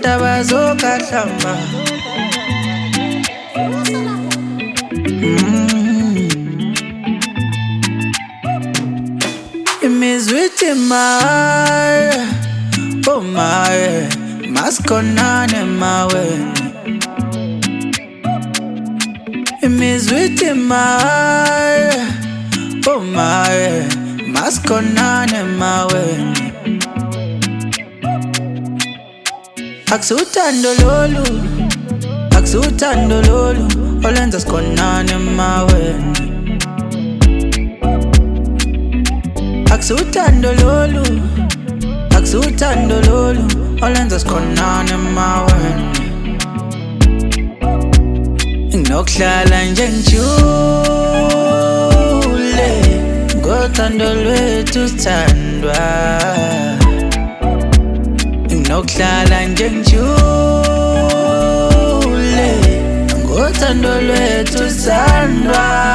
ndaba zokahlamba. Imizwithi my, oh my, maskonane mawe. Imizwithi my, oh my, maskonane mawe. Akusuthando lolu, akusuthando lolu, olenza sikhonane mawe. Akusuthando lolu, akusuthando lolu, olenza sikhonane mawe. Nginokuhlala nje ngijule, ngothando lwethu sithandwa. Nginokuhlala nje ngijule, ngothando lwethu sithandwa.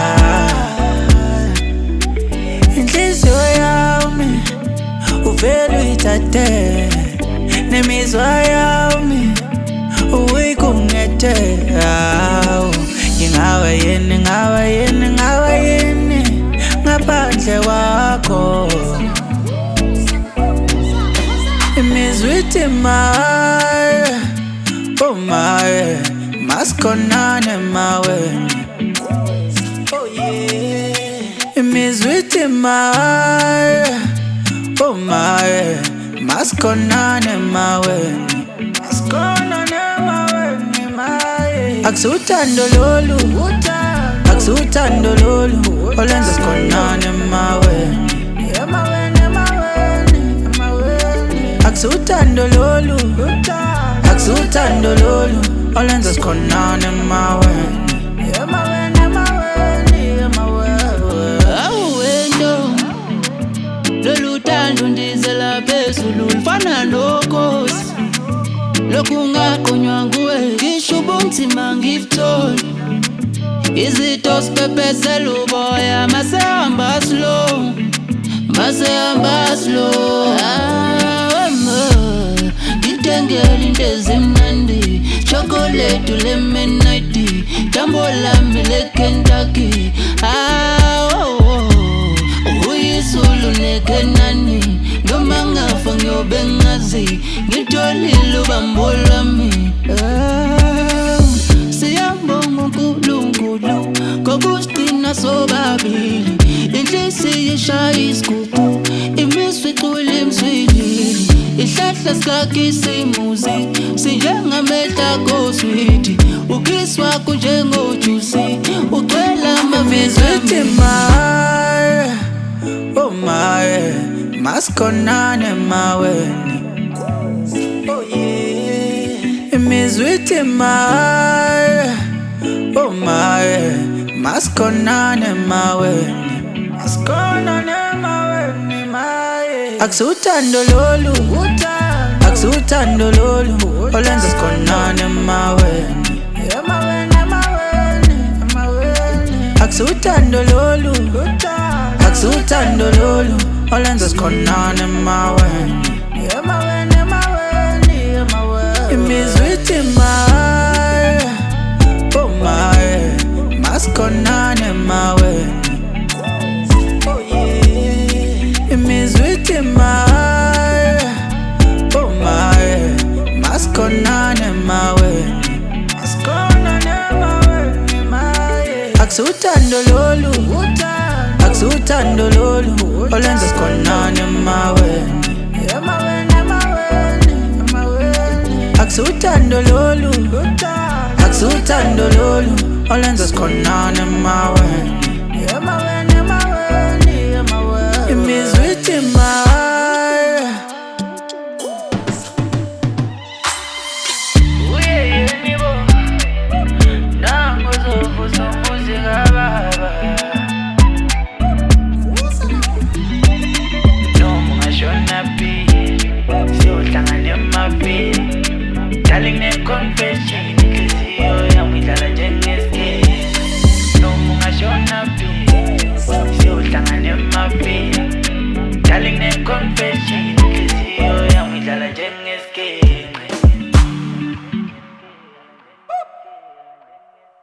Inhliziyo yami uvele uyithathe, nemizwa yami uyikungethe. Ngingawe yini, ngawe yini, ngawe yini ngaphandle kwakho. Imizwithi my, oh my, maskonane mawe. Oh yeah. Imizwithi my, oh my, maskonane mawe. Maskonane mawe ni maye. Akusuthando lolu, akusuthando lolu, olenza sikhonane mawe. Akusuthando lolu, akusuthando lolu, olenza sikhonane mawe. Awuwento lolu thando ndizela phezulu lufana nokhozi. Lokhu ngaqonywa nguwe ngisho ubunzima ngibuthola. Izitho siphefezela uboya masehamba slow, masehamba slow. Ngithengela into ezimnandi, chocolate lemonade, tambo lami leKentucky. Uyisulu neKenani, noma ngafa ngiyobe ngazi, ngitholile ubambo lwami. Siyabonga uNkulunkulu ngokusigcina sobabili. Inhliziyo ishaya isigubhu, imizwa icula emzwilili. Ihlahla sikakisa imuzi, sinjengamehla koswiti. Ukisi wakho njengojusi, ucwela Imizwithi my, oh my, maskonane mawe. Oh yeah. Imizwithi my, oh my, maskonane mawe. Maskonane mawe ni maye. Akusuthando lolu, akusuthando lolu, olenza sikhonane mawe. Akusuthando lolu, akusuthando lolu, olenza sikhonane mawe. Imizwithi my, oh my, maskonane mawe. Oh yeah. Imizwithi my, oh my, maskonane mawe. Maskonane mawe ni maye. Akusuthando lolu, akusuthando lolu, olenza sikhonane mawe. Akusuthando lolu, akusuthando lolu, olenza sikhonane mawe.